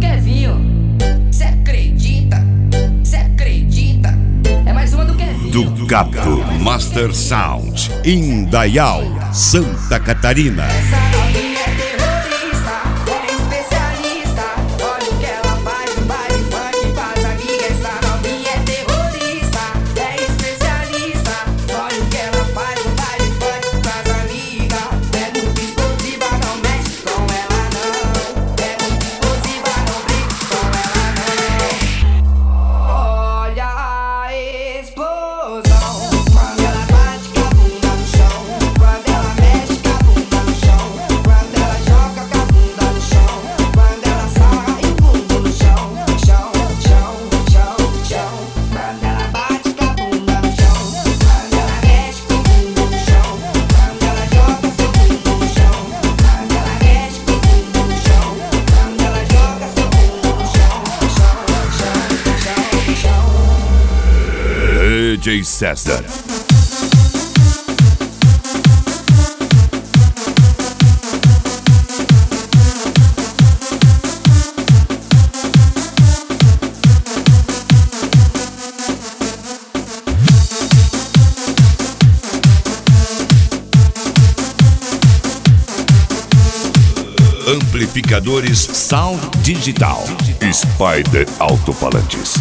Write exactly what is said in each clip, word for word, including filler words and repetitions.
Kevinho. Cê acredita? Cê acredita? É mais uma do Kevinho. Ducato Master Sound, Indaial, Santa Catarina. Essa novinha é terrorista, é especialista. Olha o que ela faz no baile funk com as amigas. Essa novinha é terrorista, é especialista. Olha o que ela faz no baile funk com as amigas. É muito explosiva, não mexe com ela não. É muito explosiva, não brinca com ela não. Olha a explosão quando ela bate com a bunda no chão, quando ela mexe com a bunda no chão, quando ela joga com a bunda no chão, quando ela sai o bumbum no chão, chão, chão, chão, chão. Quando ela bate com a bunda no chão, quando ela mexe com o bumbum no chão, quando ela joga seu bumbum no chão, quando ela mexe com o bumbum no chão, quando ela joga seu bumbum no chão, chão, chão, chão, chão. D J César. Amplificadores Sound Digital. Spider Altofalantes.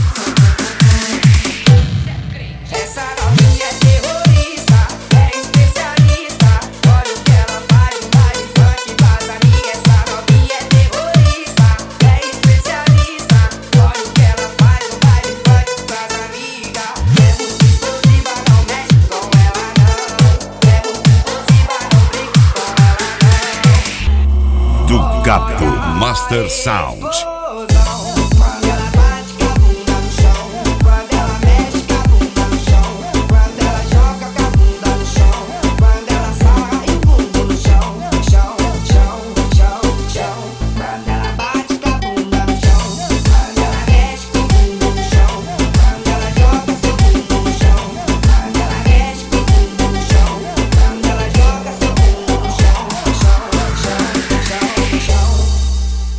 Essa novinha é terrorista, é especialista. Olha o que ela faz no baile funk com as amigas. Essa novinha é terrorista, é especialista. Olha o que ela faz no baile funk com as amigas. É muito explosiva, não mexe com ela não. É muito explosiva, não brinca com ela não. Ducato Master Sound.